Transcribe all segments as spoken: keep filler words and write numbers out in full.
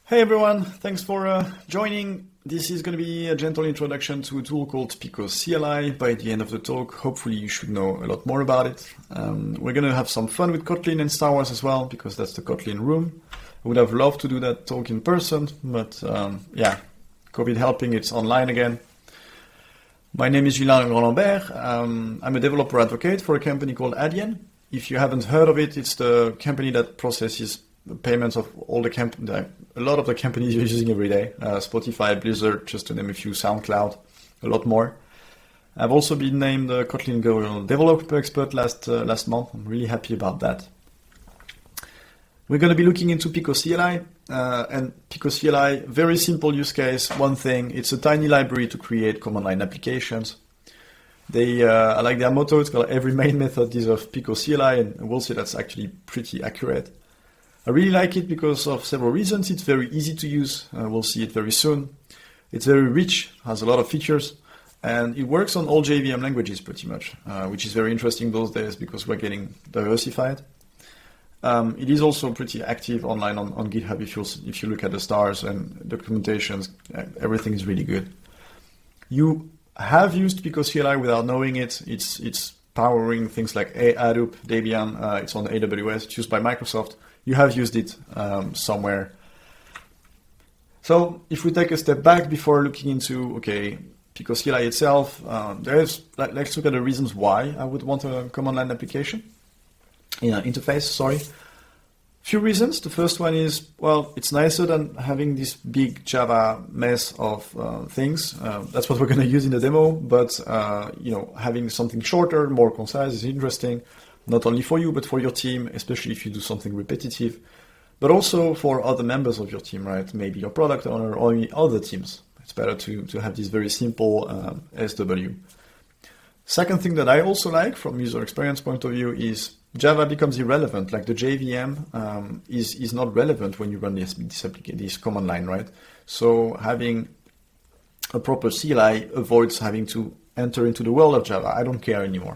Hey everyone, thanks for uh, joining. This is going to be a gentle introduction to a tool called Pico C L I. By the end of the talk, hopefully you should know a lot more about it. Um, we're going to have some fun with Kotlin and Star Wars as well, because that's the Kotlin room. I would have loved to do that talk in person, but um, yeah, COVID helping, it's online again. My name is Julien Grand-Lambert. Um, I'm a developer advocate for a company called Adyen. If you haven't heard of it, it's the company that processes the payments of all the camp, the, a lot of the companies you're using every day, uh, Spotify, Blizzard, just to name a few, SoundCloud, a lot more. I've also been named the Kotlin Go Developer Expert last uh, last month. I'm really happy about that. We're going to be looking into Pico C L I, uh, and Pico C L I, very simple use case. One thing, it's a tiny library to create command line applications. They, uh, I like their motto, it's called every main method deserves Pico C L I, and we'll see that's actually pretty accurate. I really like it because of several reasons. It's very easy to use. Uh, we'll see it very soon. It's very rich, has a lot of features, and it works on all J V M languages pretty much, uh, which is very interesting those days because we're getting diversified. Um, it is also pretty active online on, on GitHub. If you if you look at the stars and documentations, everything is really good. You have used Pico C L I without knowing it. It's it's powering things like Hadoop, Debian. Uh, it's on A W S. It's used by Microsoft. You have used it um, somewhere. So if we take a step back before looking into, okay, Pico C L I itself, um, there's, like, let's look at the reasons why I would want a command line application, yeah, interface, sorry. Few reasons. The first one is, well, it's nicer than having this big Java mess of uh, things. Uh, that's what we're going to use in the demo, but uh, you know, having something shorter, more concise is interesting. Not only for you, but for your team, especially if you do something repetitive, but also for other members of your team, right? Maybe your product owner or other teams. It's better to, to have this very simple um, S W. Second thing that I also like from user experience point of view is Java becomes irrelevant. Like the J V M um, is, is not relevant when you run this, this, this command line, right? So having a proper C L I avoids having to enter into the world of Java. I don't care anymore.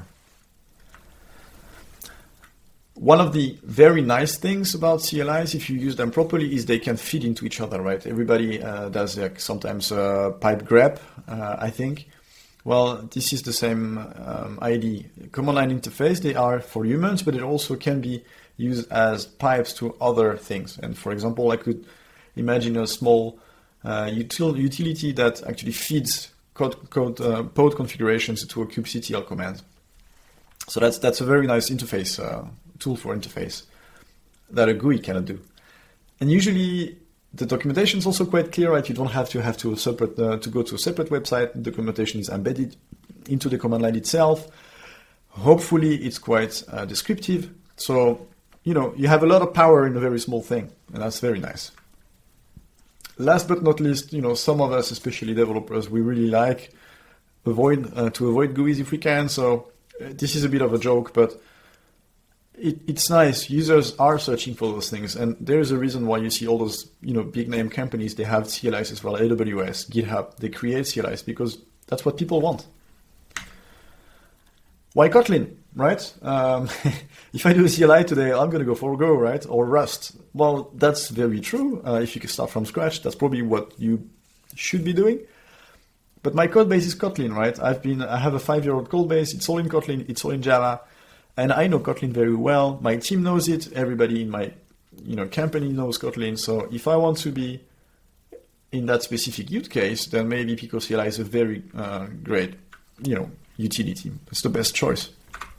One of the very nice things about C L Is, if you use them properly, is they can feed into each other, right? Everybody uh, does like sometimes uh, pipe grep, uh, I think. Well, this is the same um, idea. Command line interface, they are for humans, but it also can be used as pipes to other things. And for example, I could imagine a small uh, util- utility that actually feeds code, code uh, pod configurations to a kubectl command. So that's that's a very nice interface uh, tool for interface that a G U I cannot do. And usually the documentation is also quite clear, right? You don't have to have to a separate uh, to go to a separate website. The documentation is embedded into the command line itself. Hopefully it's quite uh, descriptive. So, you know, you have a lot of power in a very small thing, and that's very nice. Last but not least, you know, some of us, especially developers, we really like avoid uh, to avoid G U Is if we can. So uh, this is a bit of a joke, but It, it's nice. Users are searching for those things, and there's a reason why you see all those, you know, big name companies. They have C L Is as well. A W S, GitHub. They create C L Is because that's what people want. Why Kotlin, right? Um, if I do a C L I today, I'm going to go for Go, right, or Rust. Well, that's very true. Uh, if you can start from scratch, that's probably what you should be doing. But my code base is Kotlin, right? I've been, I have a five-year-old code base. It's all in Kotlin. It's all in Java. And I know Kotlin very well. My team knows it. Everybody in my, you know, company knows Kotlin. So if I want to be in that specific use case, then maybe Pico C L I is a very uh, great, you know, utility. It's the best choice.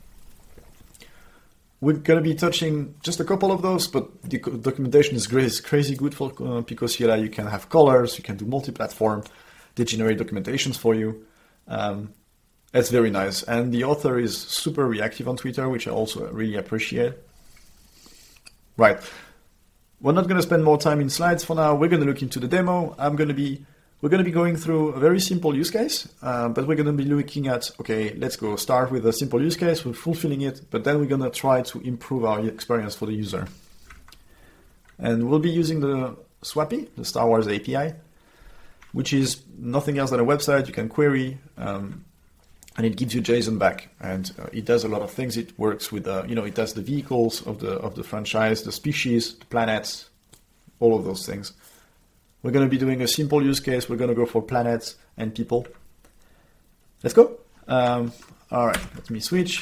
We're going to be touching just a couple of those, but the documentation is great. It's crazy good for uh, Pico C L I. You can have colors. You can do multi-platform. They generate documentations for you. Um, That's very nice. And the author is super reactive on Twitter, which I also really appreciate. Right. We're not going to spend more time in slides for now. We're going to look into the demo. I'm going to be, we're going to be going through a very simple use case, uh, but we're going to be looking at, okay, let's go start with a simple use case. We're fulfilling it, but then we're going to try to improve our experience for the user. And we'll be using the Swappy, the Star Wars A P I, which is nothing else than a website you can query, um, and it gives you JSON back, and uh, it does a lot of things. It works with, uh, you know, it does the vehicles of the of the franchise, the species, the planets, all of those things. We're going to be doing a simple use case. We're going to go for planets and people. Let's go. Um, all right, let me switch.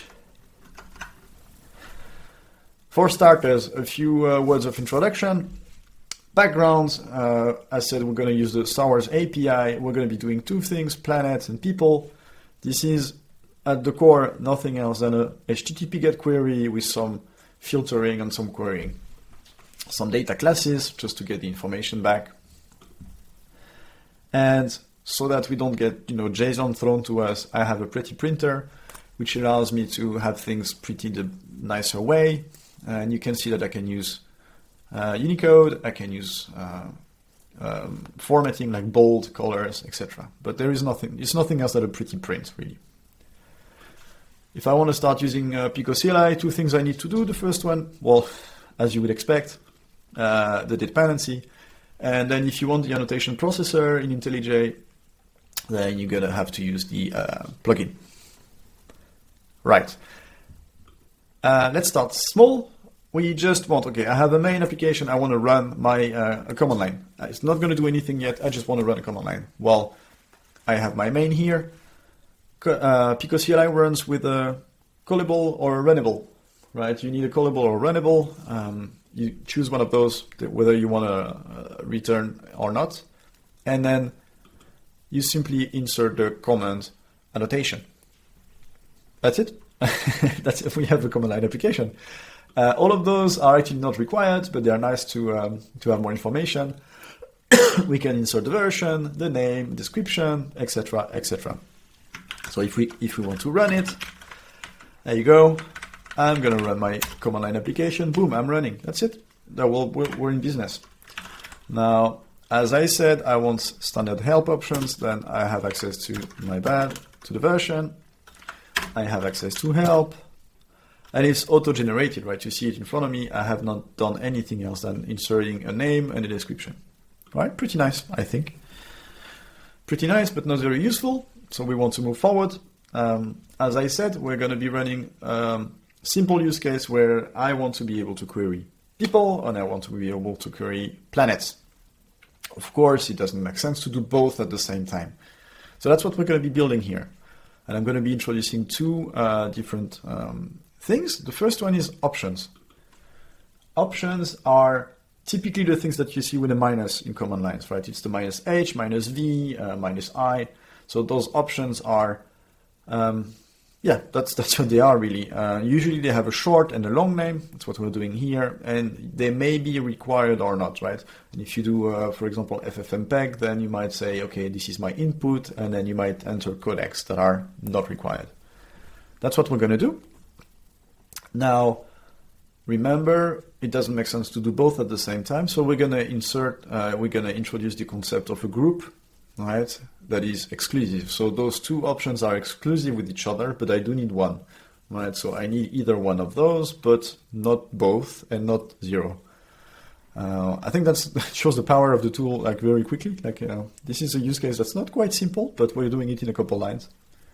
For starters, a few uh, words of introduction. Backgrounds, uh, as said, we're going to use the Star Wars A P I. We're going to be doing two things, planets and people. This is, at the core, nothing else than a H T T P GET query with some filtering and some querying. Some data classes, just to get the information back. And so that we don't get, you know, JSON thrown to us, I have a pretty printer, which allows me to have things pretty the nicer way. And you can see that I can use uh, Unicode, I can use uh, um, formatting like bold, colors, et cetera. But there is nothing, it's nothing else than a pretty print, really. If I want to start using uh, PicoCLI, two things I need to do. The first one, well, as you would expect, uh, the dependency. And then if you want the annotation processor in IntelliJ, then you're going to have to use the uh, plugin. Right. Uh, let's start small. We just want, okay, I have a main application. I want to run my uh, a command line. It's not going to do anything yet. I just want to run a command line. Well, I have my main here. Uh, PicoCLI runs with a callable or a runnable, right? You need a callable or runnable. Um, you choose one of those, whether you want to uh, return or not. And then you simply insert the command annotation. That's it. That's if we have a command line application. Uh, all of those are actually not required, but they are nice to um, to have more information. We can insert the version, the name, description, et cetera, et cetera. So if we if we want to run it, there you go. I'm gonna run my command line application. Boom, I'm running. That's it. That will we're, we're in business. Now, as I said, I want standard help options. Then I have access to my bad to the version. I have access to help. And it's auto-generated, right? You see it in front of me. I have not done anything else than inserting a name and a description. Right? Pretty nice, I think. Pretty nice, but not very useful. So we want to move forward. Um, as I said, we're going to be running a simple use case where I want to be able to query people and I want to be able to query planets. Of course, it doesn't make sense to do both at the same time. So that's what we're going to be building here. And I'm going to be introducing two uh, different um, things. The first one is options. Options are typically the things that you see with a minus in command lines, right? It's the minus H, minus V, uh, minus I. So those options are, um, yeah, that's that's what they are really. Uh, usually they have a short and a long name. That's what we're doing here. And they may be required or not, right? And if you do, uh, for example, ffmpeg, then you might say, okay, this is my input, and then you might enter codecs that are not required. That's what we're going to do. Now, remember, it doesn't make sense to do both at the same time. So we're going to insert, uh, we're going to introduce the concept of a group, right? That is exclusive. So those two options are exclusive with each other, but I do need one, right? So I need either one of those, but not both and not zero. Uh, I think that's, that shows the power of the tool like very quickly. Like uh, this is a use case that's not quite simple, but we're doing it in a couple lines.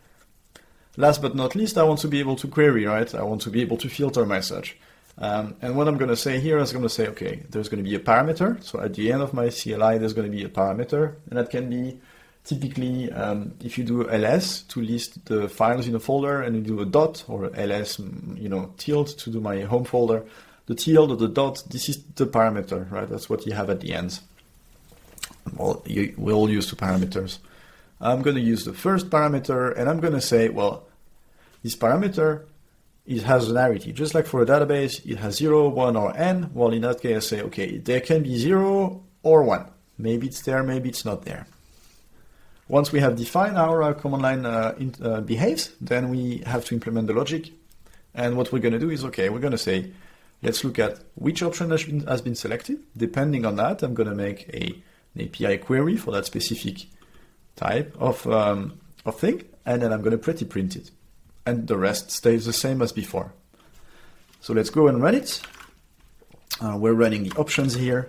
Last but not least, I want to be able to query, right? I want to be able to filter my search. Um, and what I'm going to say here is I'm going to say, okay, there's going to be a parameter. So at the end of my C L I, there's going to be a parameter. And that can be typically, um, if you do ls to list the files in a folder, and you do a dot or ls, you know, tilde to do my home folder, the tilde or the dot, this is the parameter, right? That's what you have at the end. Well, you, we all use two parameters. I'm going to use the first parameter, and I'm going to say, well, this parameter, it has an arity. Just like for a database, it has zero, one, or n. Well, in that case, I say, okay, there can be zero or one. Maybe it's there, maybe it's not there. Once we have defined how our command line uh, in, uh, behaves, then we have to implement the logic. And what we're going to do is, okay, we're going to say, let's look at which option has been, has been selected. Depending on that, I'm going to make a, an A P I query for that specific type of, um, of thing, and then I'm going to pretty print it. And the rest stays the same as before. So let's go and run it. Uh, we're running the options here.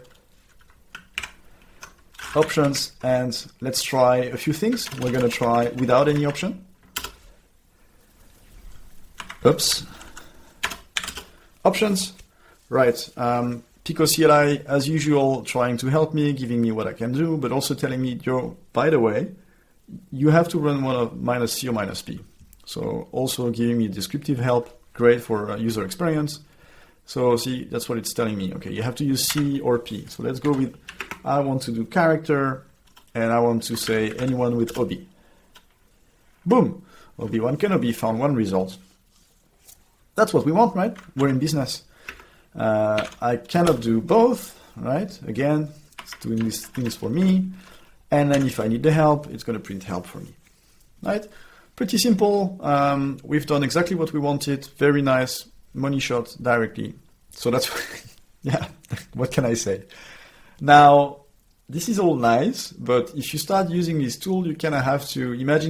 Options, and let's try a few things. We're going to try without any option. Oops. Options. Right. Um, Pico C L I, as usual, trying to help me, giving me what I can do, but also telling me, Joe, by the way, you have to run one of minus C or minus P. So also giving me descriptive help, great for uh, user experience. So see, that's what it's telling me. Okay, you have to use C or P. So let's go with, I want to do character, and I want to say anyone with O B. Boom, O B one can O B found one result. That's what we want, right? We're in business. Uh, I cannot do both, right? Again, it's doing these things for me. And then if I need the help, it's going to print help for me, right? Pretty simple. Um, we've done exactly what we wanted. Very nice. Money shot directly. So that's, yeah, what can I say? Now, this is all nice, but if you start using this tool, you kind of have to imagine